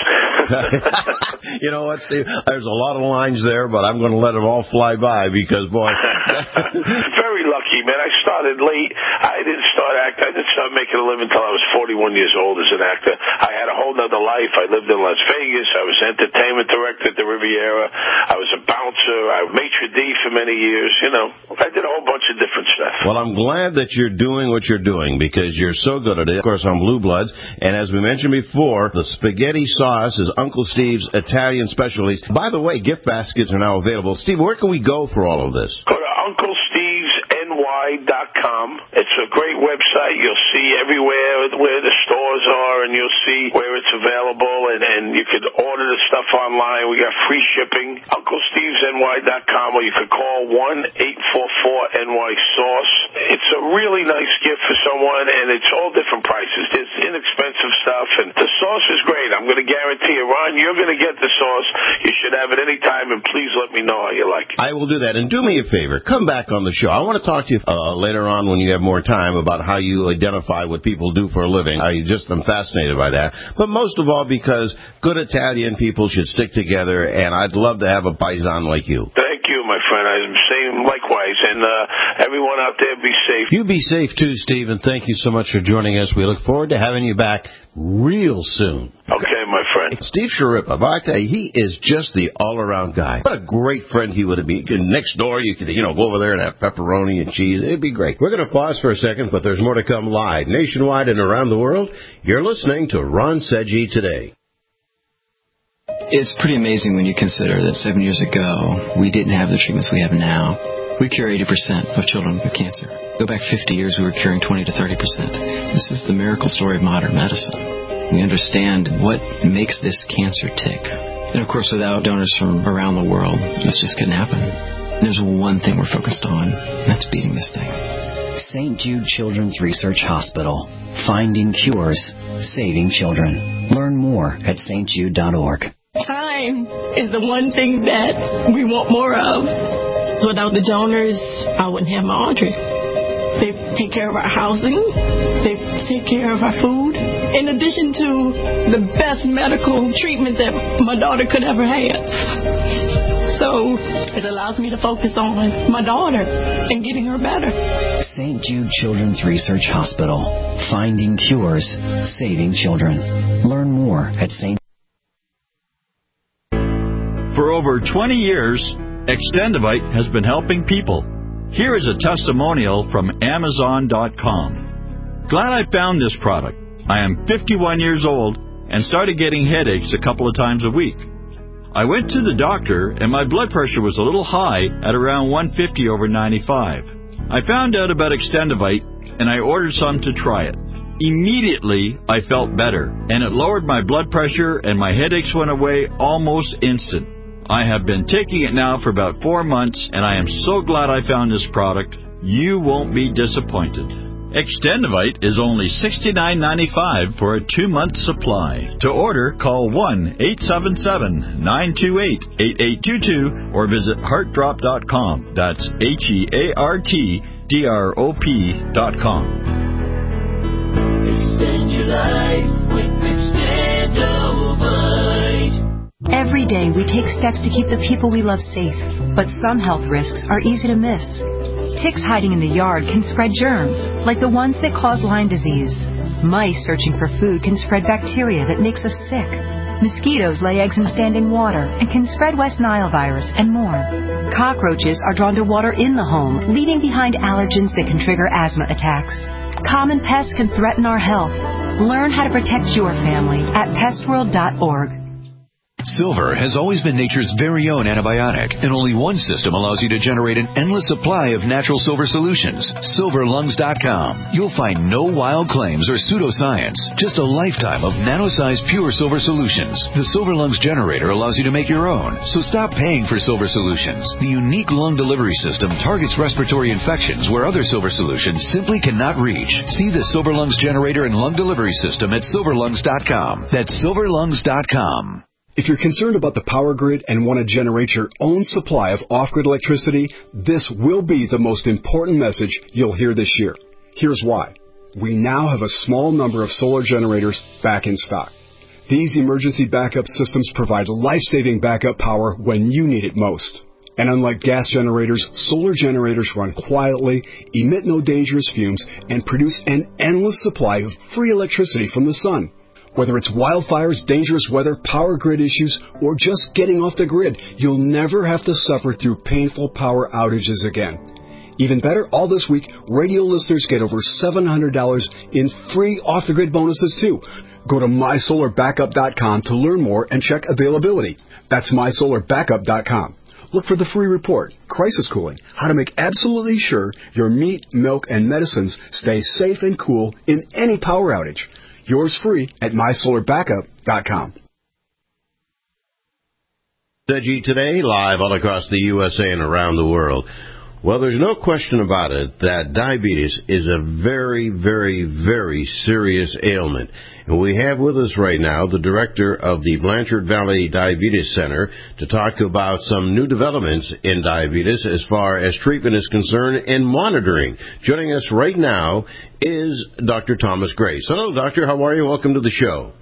You know what, Steve? There's a lot of lines there, but I'm going to let them all fly by because, boy. Very lucky, man. I started late. I didn't start acting. I didn't start making a living until I was forty-one years old as an actor. I had a whole other life. I lived in Las Vegas. I was entertainment director at the Riviera. I was a bouncer. I was maitre d' for many years. You know, I did a whole bunch of different stuff. Well, I'm glad that you're doing what you're doing because you're so good at it. Of course, on Blue Bloods, and as we mentioned before, the spaghetti sauce is Uncle Steve's Italian specialties. By the way, gift baskets are now available. Steve, where can we go for all of this? Go to Uncle Steve's N Y dot com. It's a great website. You'll see everywhere where the stores are, and you'll see where it's available, and, and you could order the stuff online. We got free shipping. Uncle Steve's N Y dot com, or you could call one eight four four N Y sauce. It's a really nice gift for someone, and it's all different prices. There's inexpensive stuff, and the sauce is great. I'm going to guarantee you, Ron, you're going to get the sauce. You should have it any time, and please let me know how you like it. I will do that. And do me a favor. Come back on the show. I want to talk to you uh, later on when you have more time about how you identify what people do for a living. I just am fascinated by that. But most of all because good Italian people should stick together, and I'd love to have a paisan like you. Thank you, my friend. and I'm saying likewise. And uh, everyone out there, be safe. You be safe, too, Steve, and thank you so much for joining us. We look forward to having you back real soon. Okay, my friend. Steve Sharippa, I tell you, he is just the all-around guy. What a great friend he would have been. Next door, you could, you know, go over there and have pepperoni and cheese. It'd be great. We're going to pause for a second, but there's more to come live, nationwide and around the world. You're listening to Ron Seggi Today. It's pretty amazing when you consider that seven years ago, we didn't have the treatments we have now. We cure eighty percent of children with cancer. Go back fifty years, we were curing twenty to thirty percent. This is the miracle story of modern medicine. We understand what makes this cancer tick. And of course, without donors from around the world, this just couldn't happen. And there's one thing we're focused on, and that's beating this thing. Saint Jude Children's Research Hospital. Finding cures, saving children. Learn more at s t jude dot org. Time is the one thing that we want more of. Without the donors, I wouldn't have my Audrey. They take care of our housing. They take care of our food. In addition to the best medical treatment that my daughter could ever have. So it allows me to focus on my daughter and getting her better. Saint Jude Children's Research Hospital. Finding cures, saving children. Learn more at Saint For over twenty years, Extendivite has been helping people. Here is a testimonial from Amazon dot com. Glad I found this product. I am fifty-one years old and started getting headaches a couple of times a week. I went to the doctor and my blood pressure was a little high at around one fifty over ninety-five. I found out about Extendivite and I ordered some to try it. Immediately, I felt better and it lowered my blood pressure and my headaches went away almost instant. I have been taking it now for about four months, and I am so glad I found this product. You won't be disappointed. Extendivite is only sixty-nine ninety-five for a two-month supply. To order, call one eight seven seven, nine two eight, eight eight two two or visit heart drop dot com. That's H E A R T D R O P dot com. Extend your life with Extendivite. Every day we take steps to keep the people we love safe, but some health risks are easy to miss. Ticks hiding in the yard can spread germs, like the ones that cause Lyme disease. Mice searching for food can spread bacteria that makes us sick. Mosquitoes lay eggs in standing water and can spread West Nile virus and more. Cockroaches are drawn to water in the home, leaving behind allergens that can trigger asthma attacks. Common pests can threaten our health. Learn how to protect your family at pest world dot org. Silver has always been nature's very own antibiotic, and only one system allows you to generate an endless supply of natural silver solutions. silver lungs dot com. You'll find no wild claims or pseudoscience, just a lifetime of nano-sized pure silver solutions. The Silver Lungs generator allows you to make your own, so stop paying for silver solutions. The unique lung delivery system targets respiratory infections where other silver solutions simply cannot reach. See the Silver Lungs generator and lung delivery system at silver lungs dot com. That's silver lungs dot com. If you're concerned about the power grid and want to generate your own supply of off-grid electricity, this will be the most important message you'll hear this year. Here's why. We now have a small number of solar generators back in stock. These emergency backup systems provide life-saving backup power when you need it most. And unlike gas generators, solar generators run quietly, emit no dangerous fumes, and produce an endless supply of free electricity from the sun. Whether it's wildfires, dangerous weather, power grid issues, or just getting off the grid, you'll never have to suffer through painful power outages again. Even better, all this week, radio listeners get over seven hundred dollars in free off-the-grid bonuses, too. Go to my solar backup dot com to learn more and check availability. That's my solar backup dot com. Look for the free report, Crisis Cooling, how to make absolutely sure your meat, milk, and medicines stay safe and cool in any power outage. Yours free at my solar backup dot com. Seggi Today, live all across the U S A and around the world. Well, there's no question about it that diabetes is a very, very, very serious ailment. And we have with us right now the director of the Blanchard Valley Diabetes Center to talk about some new developments in diabetes as far as treatment is concerned and monitoring. Joining us right now is Doctor Thomas Grace. Hello, Doctor. How are you? Welcome to the show.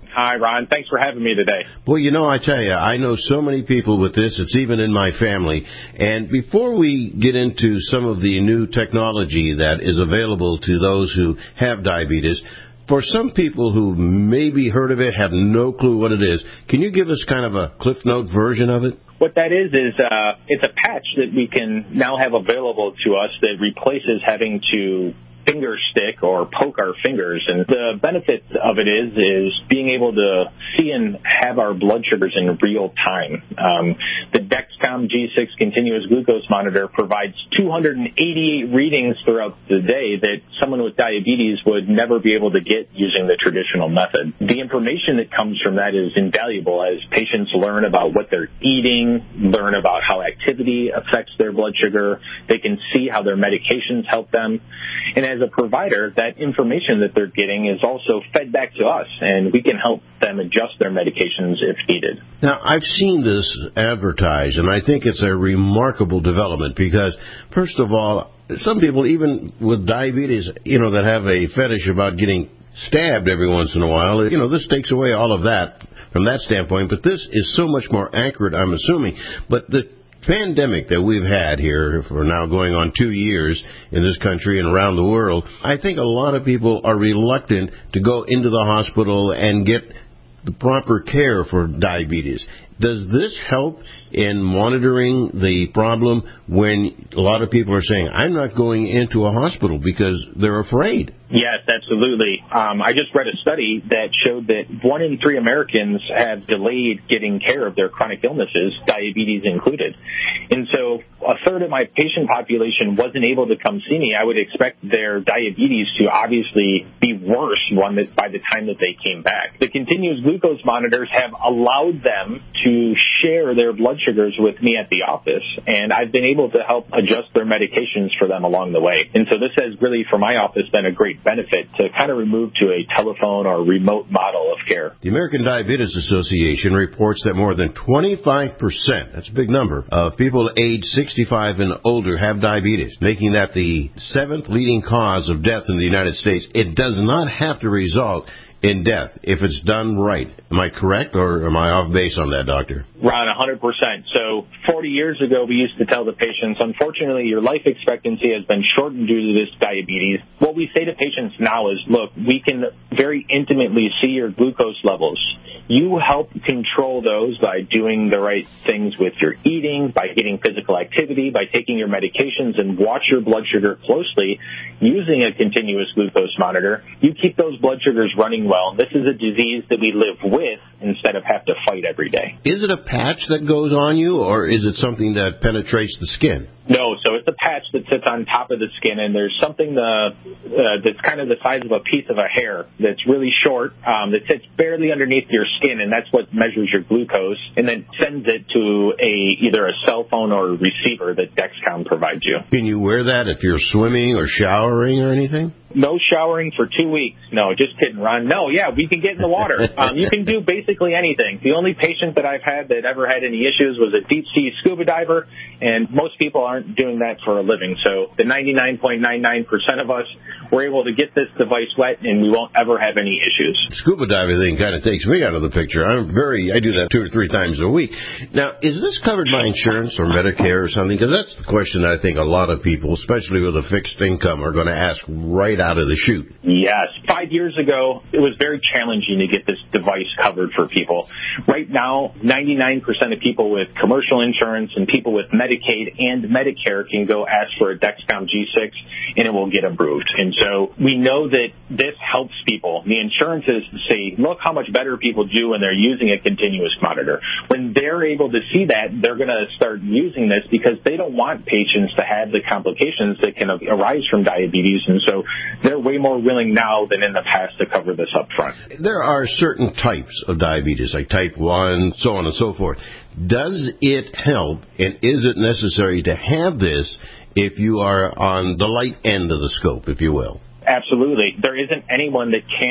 Hi, Ron. Thanks for having me today. Well, you know, I tell you, I know so many people with this. It's even in my family. And before we get into some of the new technology that is available to those who have diabetes, for some people who maybe heard of it, have no clue what it is, can you give us kind of a Cliff Note version of it? What that is, is uh, it's a patch that we can now have available to us that replaces having to finger stick or poke our fingers. And the benefit of it is is being able to see and have our blood sugars in real time. Um, the Dexcom G six continuous glucose monitor provides two hundred eighty-eight readings throughout the day that someone with diabetes would never be able to get using the traditional method. The information that comes from that is invaluable as patients learn about what they're eating, learn about how activity affects their blood sugar. They can see how their medications help them. And as a provider, that information that they're getting is also fed back to us, and we can help them adjust their medications if needed. Now, I've seen this advertised, and I think it's a remarkable development because, first of all, some people, even with diabetes, you know, that have a fetish about getting stabbed every once in a while, you know, this takes away all of that from that standpoint, but this is so much more accurate, I'm assuming. But the pandemic that we've had here for now going on two years in this country and around the world, I think a lot of people are reluctant to go into the hospital and get the proper care for diabetes. Does this help in monitoring the problem when a lot of people are saying, I'm not going into a hospital because they're afraid? Yes, absolutely. Um, I just read a study that showed that one in three Americans have delayed getting care of their chronic illnesses, diabetes included. And so a third of my patient population wasn't able to come see me. I would expect their diabetes to obviously be worse one that by the time that they came back. The continuous glucose monitors have allowed them to share their blood sugars with me at the office, and I've been able to help adjust their medications for them along the way. And so this has really, for my office, been a great benefit to kind of remove to a telephone or remote model of care. The American Diabetes Association reports that more than twenty-five percent, that's a big number, of people aged sixty-five and older have diabetes, making that the seventh leading cause of death in the United States. It does not have to result in death if it's done right. Am I correct, or am I off base on that, doctor? Ron, one hundred percent. So forty years ago, we used to tell the patients, unfortunately, your life expectancy has been shortened due to this diabetes. What we say to patients now is, look, we can very intimately see your glucose levels. You help control those by doing the right things with your eating, by getting physical activity, by taking your medications, and watch your blood sugar closely using a continuous glucose monitor. You keep those blood sugars running well. This is a disease that we live with instead of have to fight every day. Is it a patch that goes on you, or is it something that penetrates the skin? No, so it's a patch that sits on top of the skin, and there's something uh, uh, that's kind of the size of a piece of a hair that's really short um, that sits barely underneath your skin, and that's what measures your glucose, and then sends it to a either a cell phone or a receiver that Dexcom provides you. Can you wear that if you're swimming or showering or anything? No showering for two weeks. No, just kidding, Ron. No, yeah, we can get in the water. Um, you can do basically anything. The only patient that I've had that ever had any issues was a deep-sea scuba diver, and most people aren't doing that for a living. So the ninety-nine point nine nine percent of us were able to get this device wet, and we won't ever have any issues. Scuba diving thing kind of takes me out of the picture. I'm very, I do that two or three times a week. Now, is this covered by insurance or Medicare or something? Because that's the question that I think a lot of people, especially with a fixed income, are going to ask right out of the chute. Yes. Five years ago, it was very challenging to get this device covered for people. Right now, ninety-nine percent of people with commercial insurance and people with Medicaid and Medicare can go ask for a Dexcom G six, and it will get approved. And so we know that this helps people. The insurances say, look how much better people do when they're using a continuous monitor. When they're able to see that, they're going to start using this because they don't want patients to have the complications that can arise from diabetes. And so they're way more willing now than in the past to cover this up front. There are certain types of diabetes, like type one, so on and so forth. Does it help, and is it necessary to have this if you are on the light end of the scope, if you will? Absolutely. There isn't anyone that can't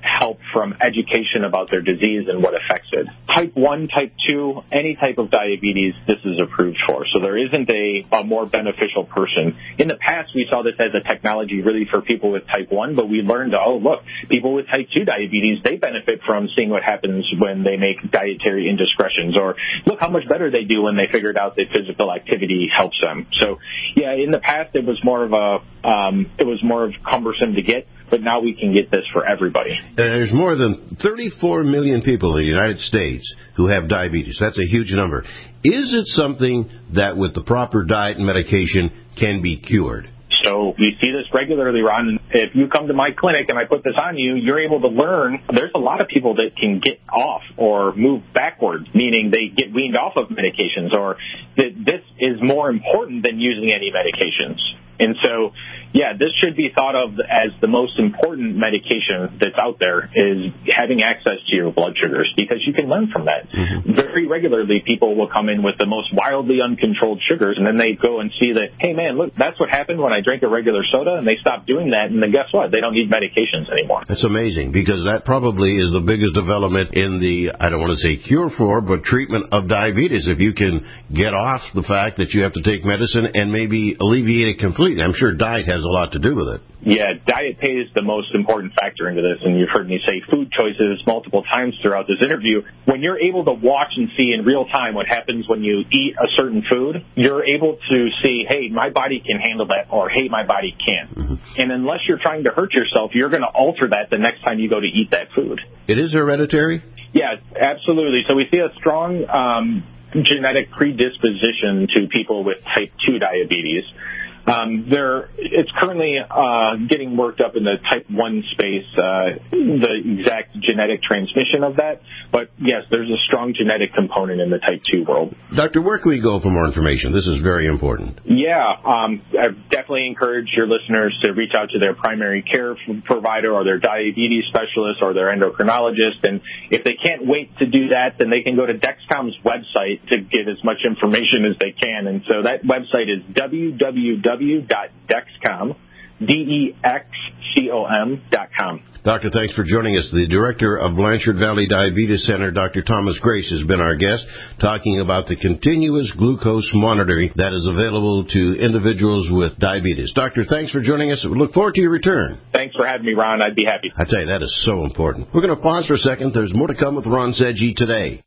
help from education about their disease and what affects it. Type one, type two, any type of diabetes, this is approved for. So there isn't a, a more beneficial person. In the past, we saw this as a technology really for people with type one, but we learned, oh, look, people with type two diabetes, they benefit from seeing what happens when they make dietary indiscretions, or look how much better they do when they figured out that physical activity helps them. So, yeah, in the past, it was more of a, um, it was more of cumbersome to get, but now we can get this for everybody. There's more than thirty-four million people in the United States who have diabetes. That's a huge number. Is it something that with the proper diet and medication can be cured? So we see this regularly, Ron. If you come to my clinic and I put this on you, you're able to learn. There's a lot of people that can get off or move backwards, meaning they get weaned off of medications, or that this is more important than using any medications. And so, yeah, this should be thought of as the most important medication that's out there, is having access to your blood sugars, because you can learn from that. Mm-hmm. Very regularly, people will come in with the most wildly uncontrolled sugars, and then they go and see that, hey, man, look, that's what happened when I drank a regular soda, and they stopped doing that, and then guess what? They don't need medications anymore. That's amazing, because that probably is the biggest development in the, I don't want to say cure for, but treatment of diabetes. If you can get off the fact that you have to take medicine and maybe alleviate it completely. I'm sure diet has a lot to do with it. Yeah, diet plays the most important factor into this, and you've heard me say food choices multiple times throughout this interview. When you're able to watch and see in real time what happens when you eat a certain food, you're able to see, hey, my body can handle that, or hey, my body can't. Mm-hmm. And unless you're trying to hurt yourself, you're going to alter that the next time you go to eat that food. It is hereditary? Yeah, absolutely. So we see a strong um, genetic predisposition to people with type two diabetes. Um, there, it's currently uh, getting worked up in the type one space, uh, the exact genetic transmission of that. But, yes, there's a strong genetic component in the type two world. Doctor, where can we go for more information? This is very important. Yeah, um, I definitely encourage your listeners to reach out to their primary care provider or their diabetes specialist or their endocrinologist. And if they can't wait to do that, then they can go to Dexcom's website to get as much information as they can. And so that website is w w w dot dexcom, D E X C O M dot com. Doctor, thanks for joining us. The director of Blanchard Valley Diabetes Center, Doctor Thomas Grace, has been our guest, talking about the continuous glucose monitoring that is available to individuals with diabetes. Doctor, thanks for joining us. We look forward to your return. Thanks for having me, Ron. I'd be happy. I tell you, that is so important. We're going to pause for a second. There's more to come with Ron Sedgey today.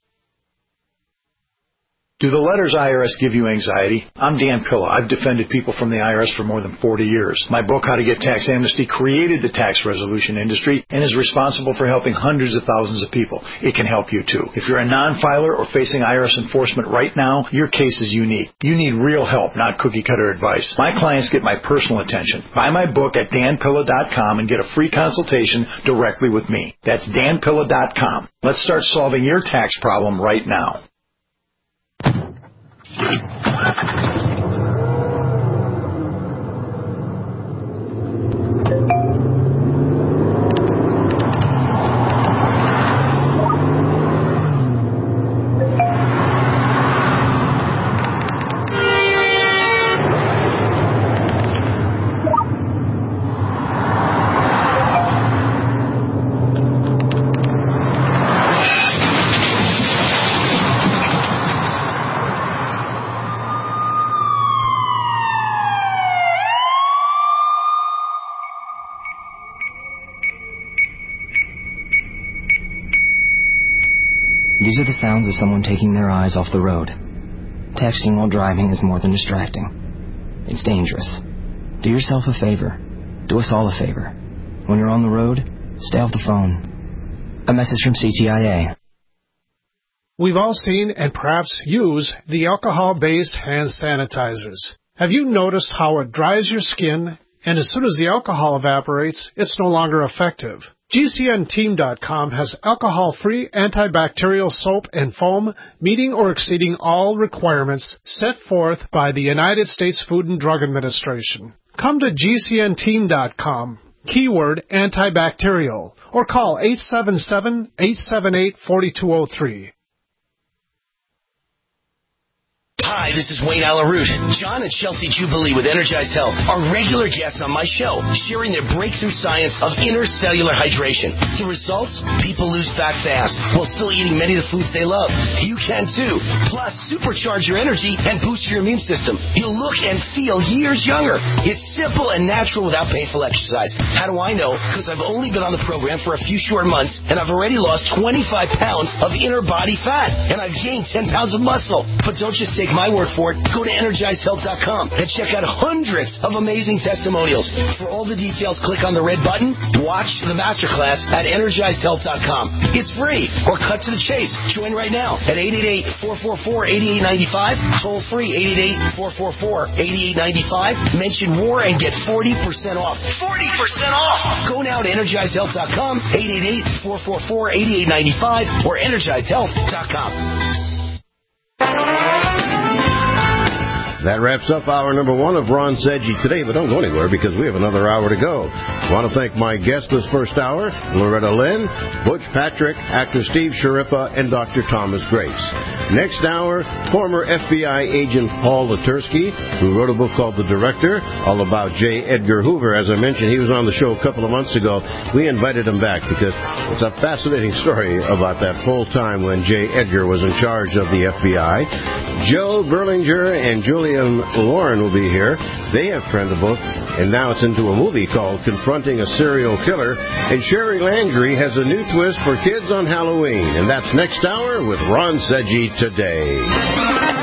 Do the letters I R S give you anxiety? I'm Dan Pilla. I've defended people from the I R S for more than forty years. My book, How to Get Tax Amnesty, created the tax resolution industry and is responsible for helping hundreds of thousands of people. It can help you, too. If you're a non-filer or facing I R S enforcement right now, your case is unique. You need real help, not cookie-cutter advice. My clients get my personal attention. Buy my book at dan pilla dot com and get a free consultation directly with me. That's dan pilla dot com. Let's start solving your tax problem right now. These are the sounds of someone taking their eyes off the road. Texting while driving is more than distracting. It's dangerous. Do yourself a favor. Do us all a favor. When you're on the road, stay off the phone. A message from C T I A. We've all seen and perhaps use the alcohol-based hand sanitizers. Have you noticed how it dries your skin, and as soon as the alcohol evaporates, it's no longer effective? G C N team dot com has alcohol-free antibacterial soap and foam meeting or exceeding all requirements set forth by the United States Food and Drug Administration. Come to G C N team dot com, keyword antibacterial, or call eight seven seven, eight seven eight, four two zero three. Hi, this is Wayne Alaroot. John and Chelsea Jubilee with Energized Health are regular guests on my show, sharing their breakthrough science of intercellular hydration. The results? People lose fat fast while still eating many of the foods they love. You can too. Plus, supercharge your energy and boost your immune system. You'll look and feel years younger. It's simple and natural without painful exercise. How do I know? Because I've only been on the program for a few short months, and I've already lost twenty-five pounds of inner body fat, and I've gained ten pounds of muscle. But don't just take my word for it. Go to energized health dot com and check out hundreds of amazing testimonials. For all the details, click on the red button. Watch the masterclass at energized health dot com. It's free, or cut to the chase. Join right now at eight eight eight, four four four, eight eight nine five. Toll free eight eight eight, four four four, eight eight nine five. Mention WAR and get forty percent off. forty percent off! Go now to energized health dot com, eight eight eight, four four four, eight eight nine five, or energized health dot com. That wraps up hour number one of Ron Sedgy today, but don't go anywhere because we have another hour to go. I want to thank my guests this first hour, Loretta Lynn, Butch Patrick, actor Steve Sharippa, and Doctor Thomas Grace. Next hour, former F B I agent Paul Latursky, who wrote a book called The Director, all about J. Edgar Hoover. As I mentioned, he was on the show a couple of months ago. We invited him back because it's a fascinating story about that whole time when J. Edgar was in charge of the F B I. Joe Berlinger and Julian Lauren will be here. They have penned a book, and now it's into a movie called Confronting a Serial Killer. And Sherry Landry has a new twist for kids on Halloween. And that's next hour with Ron Sedgy Today.